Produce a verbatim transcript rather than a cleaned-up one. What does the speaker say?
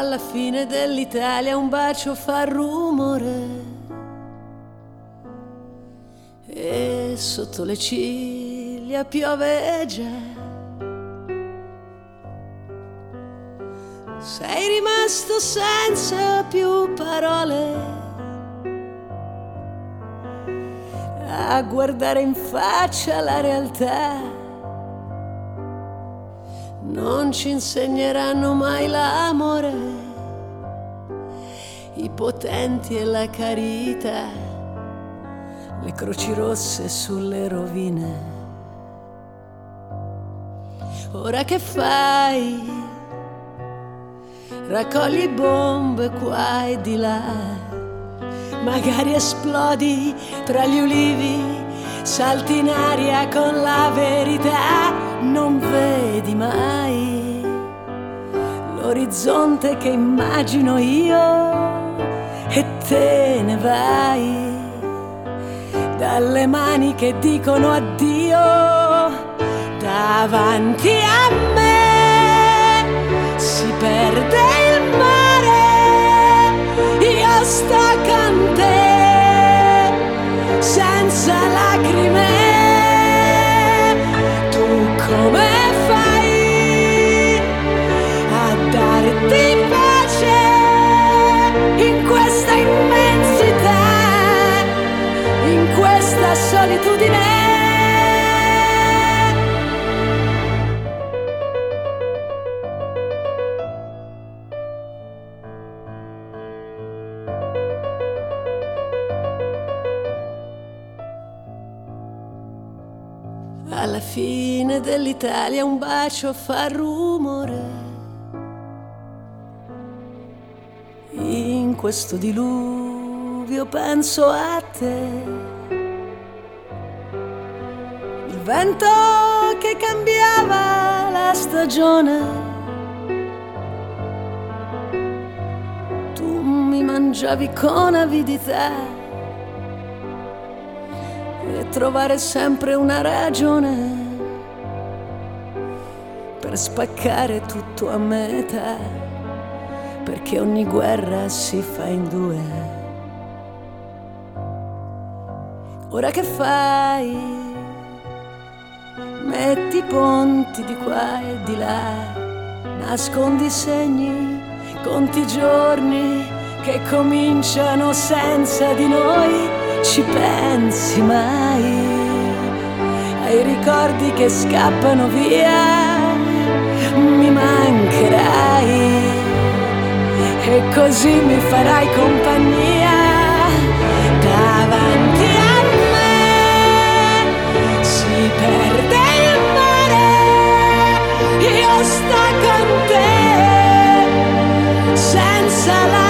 Alla fine dell'Italia un bacio fa rumore e sotto le ciglia piove già. Sei rimasto senza più parole a guardare in faccia la realtà. Non ci insegneranno mai l'amore, i potenti e la carità, le croci rosse sulle rovine. Ora che fai? Raccogli bombe qua e di là, magari esplodi tra gli ulivi, salti in aria con la verità. Non vedi mai l'orizzonte che immagino io e te ne vai dalle mani che dicono addio davanti a me. Si perde il mare, io sto con te senza lacrime. Come fai a darti pace in questa immensità, in questa solitudine? Alla fine dell'Italia un bacio fa rumore. In questo diluvio penso a te. Il vento che cambiava la stagione. Tu mi mangiavi con avidità. E trovare sempre una ragione per spaccare tutto a metà, perché ogni guerra si fa in due. Ora che fai? Metti ponti di qua e di là, nascondi segni, conti i giorni che cominciano senza di noi. Ci pensi mai ai ricordi che scappano via? Mi mancherai e così mi farai compagnia davanti a me. Si perde il mare, io sto con te senza la